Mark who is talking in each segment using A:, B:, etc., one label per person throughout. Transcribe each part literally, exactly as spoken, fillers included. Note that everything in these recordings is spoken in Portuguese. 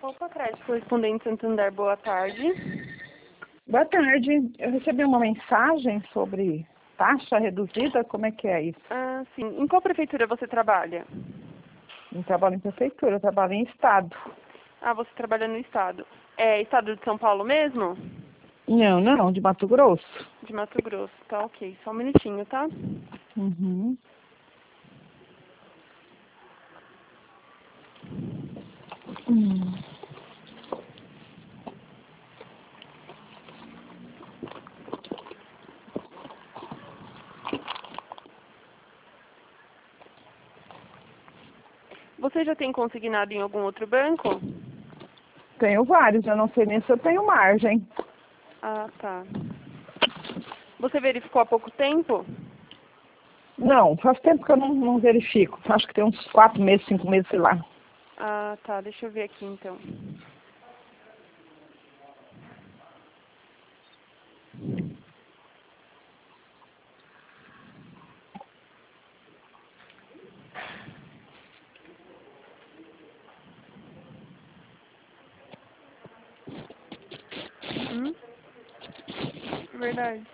A: Opa, crédito correspondente Santander, boa tarde.
B: Boa tarde. Eu recebi uma mensagem sobre taxa reduzida. Como é que é isso?
A: Ah, sim. Em qual prefeitura você trabalha?
B: Não trabalho em prefeitura, eu trabalho em estado.
A: Ah, você trabalha no estado. É estado de São Paulo mesmo?
B: Não, não, de Mato Grosso.
A: De Mato Grosso. Tá, ok. Só um minutinho, tá?
B: Uhum. Hum.
A: Você já tem consignado em algum outro banco?
B: Tenho vários, eu não sei nem se eu tenho margem.
A: Ah, tá. Você verificou há pouco tempo?
B: Não, faz tempo que eu não, não verifico. Acho que tem uns quatro meses, cinco meses, sei lá.
A: Ah, tá. Deixa eu ver aqui, então. Hum? Verdade.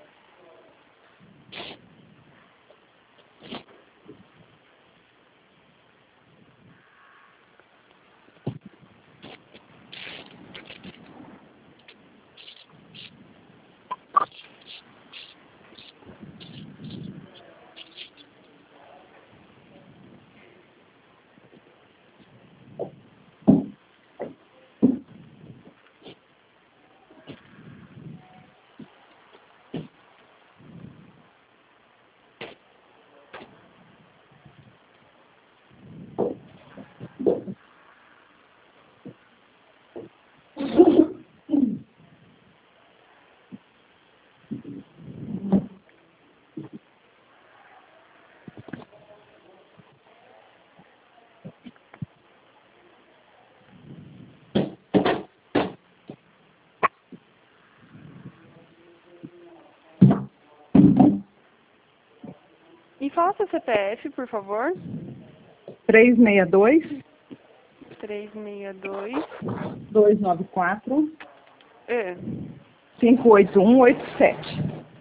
A: E fala seu C P F, por favor.
B: três seis dois,
A: três seis dois.
B: dois nove quatro,
A: É.
B: cinco oito um oito sete.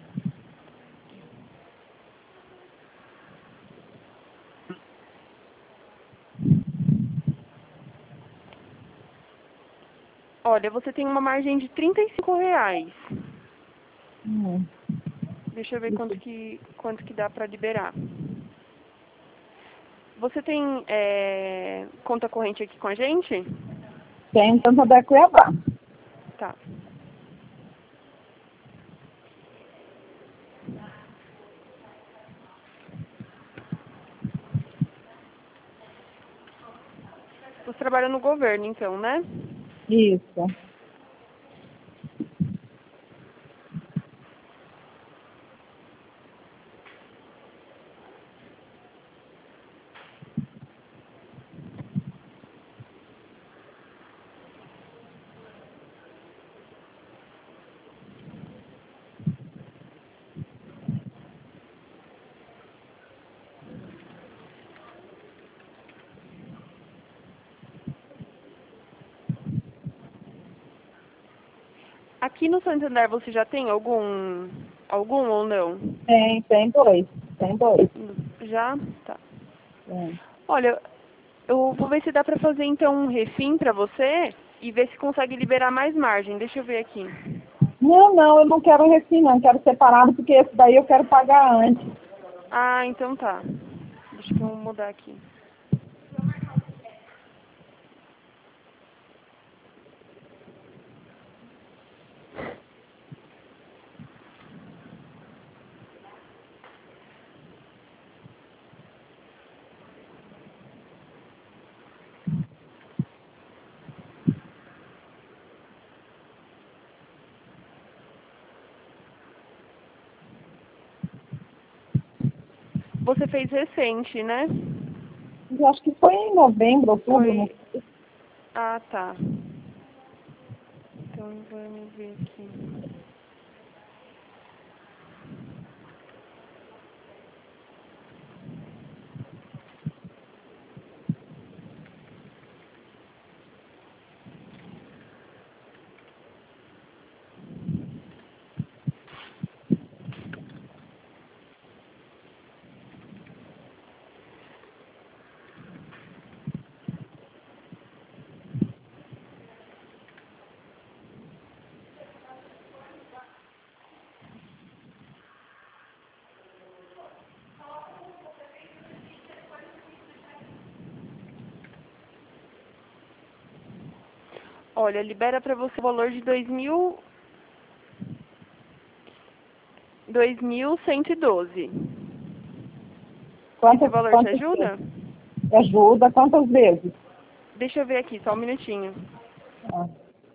A: Olha, você tem uma margem de trinta e cinco reais.
B: Hum.
A: Deixa eu ver quanto que, quanto que dá para liberar. Você tem é, conta corrente aqui com a gente?
B: Tem Santander Cuiabá.
A: Tá. Você trabalha no governo, então, né?
B: Isso.
A: Aqui no Santander você já tem algum, algum ou não?
B: Tem, tem dois. Tem dois.
A: Já? Tá.
B: É.
A: Olha, eu vou ver se dá para fazer então um refim para você e ver se consegue liberar mais margem. Deixa eu ver aqui.
B: Não, não, eu não quero refim, não. Quero separado, porque esse daí eu quero pagar antes.
A: Ah, então tá. Deixa eu mudar aqui. Você fez recente, né?
B: Eu acho que foi em novembro, outubro. Não...
A: Foi. Ah, tá. Então vamos ver aqui. Olha, libera para você o valor de dois mil... dois mil cento e doze. Esse
B: Quantas,
A: valor te
B: quantas
A: ajuda?
B: vezes? Ajuda quantas vezes?
A: Deixa eu ver aqui, só um minutinho.
B: Ah.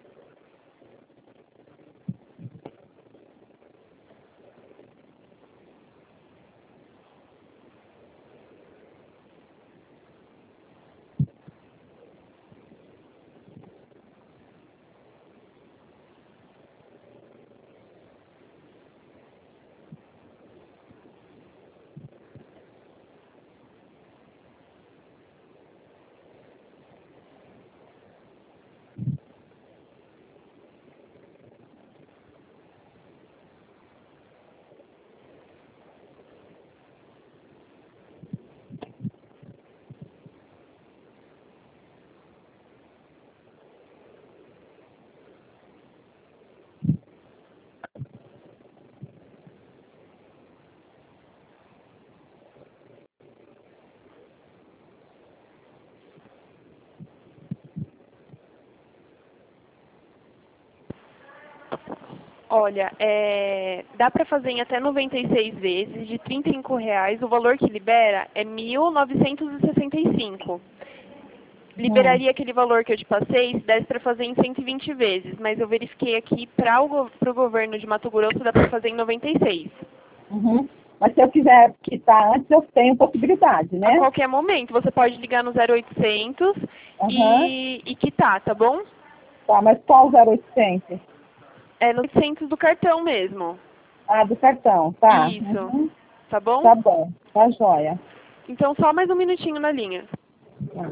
A: Olha, é, dá para fazer em até noventa e seis vezes, de trinta e cinco reais. O valor que libera é mil novecentos e sessenta e cinco. Liberaria aquele valor que eu te passei se desse para fazer em cento e vinte vezes, mas eu verifiquei aqui para o, go pro governo de Mato Grosso dá para fazer em noventa e seis.
B: Uhum. Mas se eu quiser quitar antes, eu tenho possibilidade, né?
A: A qualquer momento, você pode ligar no zero oitocentos
B: Uhum.
A: e, e quitar, tá bom?
B: Tá, mas qual zero oitocentos?
A: É no oitocentos do cartão mesmo.
B: Ah, do cartão, tá.
A: Isso,
B: Uhum.
A: tá bom?
B: Tá bom, tá joia.
A: Então só mais um minutinho na linha.
B: Tá.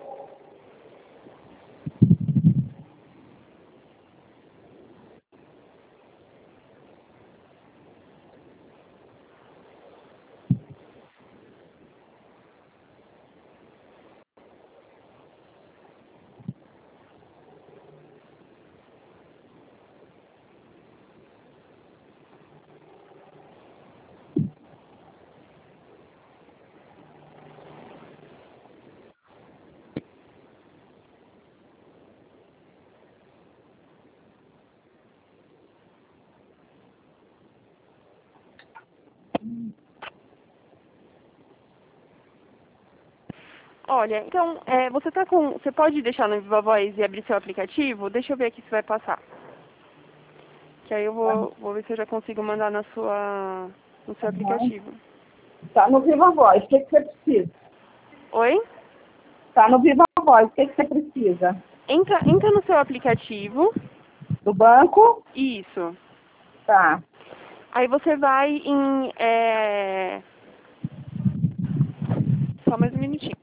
A: Olha, então, é, você tá com. Você pode deixar no Viva Voz e abrir seu aplicativo? Deixa eu ver aqui se vai passar. Que aí eu vou, vou ver se eu já consigo mandar na sua, no seu
B: Uhum.
A: aplicativo.
B: Tá no Viva Voz, o que, que você precisa?
A: Oi?
B: Tá no Viva Voz, o que, que você precisa?
A: Entra, entra no seu aplicativo.
B: Do banco?
A: Isso.
B: Tá.
A: Aí você vai em. É... Só mais um minutinho.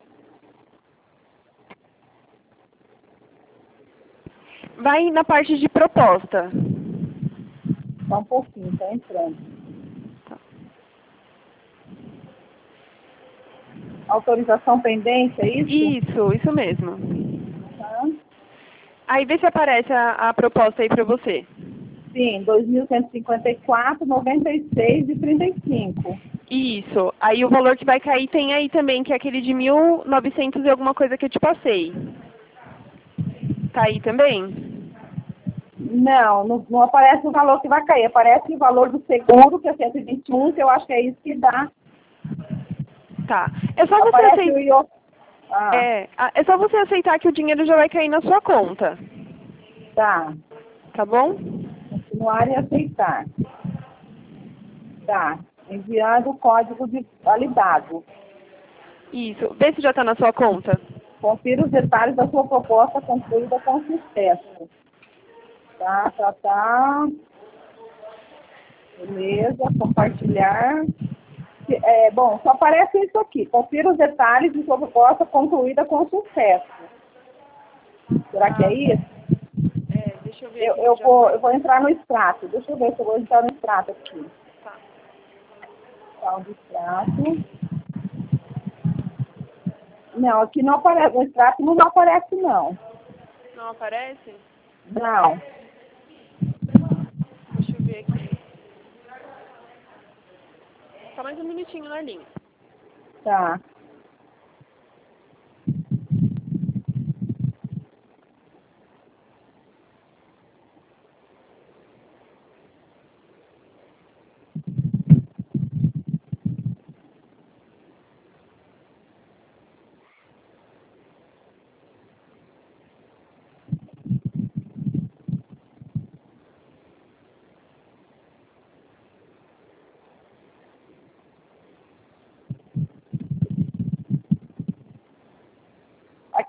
A: Vai na parte de proposta.
B: Só um pouquinho, tá entrando.
A: Tá.
B: Autorização pendente, é isso?
A: Isso, isso mesmo.
B: Tá.
A: Aí vê se aparece a, a proposta aí pra você.
B: Sim, dois mil cento e cinquenta e quatro, noventa e seis e trinta e cinco.
A: Isso. Aí o valor que vai cair tem aí também, que é aquele de mil e novecentos e alguma coisa que eu te passei. Tá aí também?
B: Não, não, não aparece o valor que vai cair. Aparece o valor do seguro, que é cento e vinte e um, que eu acho que é isso que dá.
A: Tá. É só você
B: Aparece o
A: aceitar.
B: I O... Ah,
A: É, a- é só você aceitar que o dinheiro já vai cair na sua conta.
B: tá.
A: Tá bom?
B: Continuar e aceitar. Tá. Enviando o código de validado.
A: Isso. Vê se já tá na sua conta.
B: Confira os detalhes da sua proposta concluída com sucesso. Tá, tá, tá. Beleza, compartilhar. É, bom, só aparece isso aqui. Confira os detalhes de sua proposta concluída com sucesso. Será que é isso?
A: É, deixa eu ver
B: Eu,
A: aqui
B: eu,
A: se já
B: vou,
A: foi.
B: eu vou entrar no extrato. Deixa eu ver se eu vou entrar no extrato aqui.
A: Tá.
B: Tá, o extrato. Não, aqui não aparece. No extrato não aparece, não.
A: Não aparece?
B: Não.
A: Deixa eu ver aqui. Só mais um minutinho na linha.
B: Tá.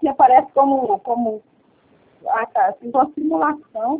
B: aqui aparece como, como ah, tá, assim, uma simulação.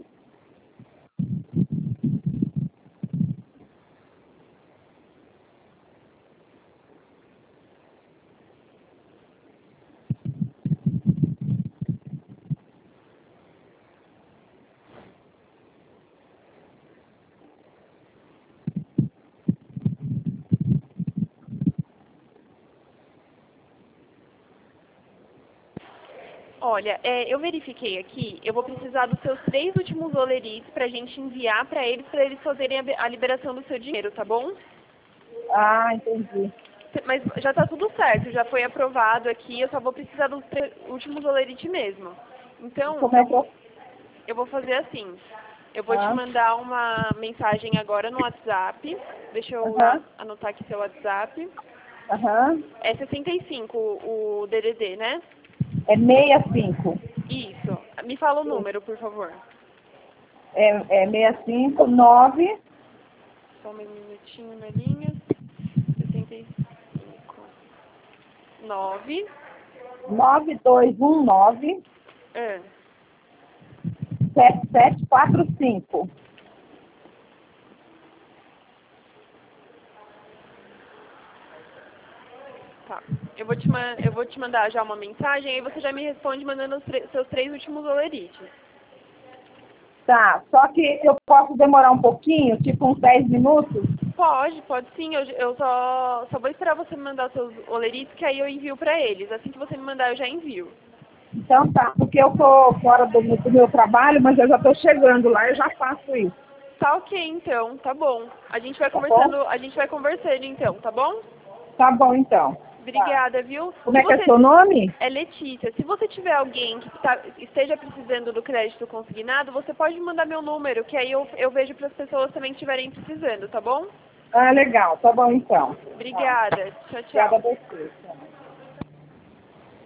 A: Olha, é, eu verifiquei aqui, eu vou precisar dos seus três últimos olerites para a gente enviar para eles, para eles fazerem a, a liberação do seu dinheiro, tá bom?
B: Ah, entendi.
A: Mas já tá tudo certo, já foi aprovado aqui, eu só vou precisar dos três últimos olerites mesmo. Então,
B: Como é que eu...
A: eu vou fazer assim, eu vou te
B: Ah,
A: mandar uma mensagem agora no WhatsApp, deixa eu
B: aham,
A: anotar aqui seu WhatsApp.
B: aham.
A: É sessenta e cinco o o D D D, né?
B: É sessenta e cinco.
A: Isso. Me fala o número, por favor.
B: É, é sessenta e cinco, nove,
A: Só um minutinho na linha. sessenta e cinco. nove.
B: nove dois um nove,
A: É.
B: sete sete quatro cinco.
A: Tá. Eu vou, te ma- eu vou te mandar já uma mensagem, aí você já me responde mandando os tre- seus três últimos olerites.
B: Tá, só que eu posso demorar um pouquinho, tipo uns dez minutos?
A: Pode, pode sim. Eu, eu só, só vou esperar você me mandar os seus olerites, que aí eu envio pra eles. Assim que você me mandar, eu já envio.
B: Então tá, porque eu tô fora do, do meu trabalho, mas eu já tô chegando lá, eu já faço isso,
A: Tá ok, então. Tá bom. A gente vai
B: tá bom?
A: conversando, a gente vai conversando, então, tá bom?
B: Tá bom então. Tá.
A: Obrigada, viu?
B: Como
A: Se
B: é que é
A: você...
B: seu nome?
A: É Letícia. Se você tiver alguém que tá- esteja precisando do crédito consignado, você pode me mandar meu número, que aí eu, eu vejo para as pessoas também que estiverem precisando, tá bom?
B: Ah, legal, tá bom então. Tá.
A: Obrigada. Tchau,
B: Obrigada a
A: tchau.
B: você. Tá.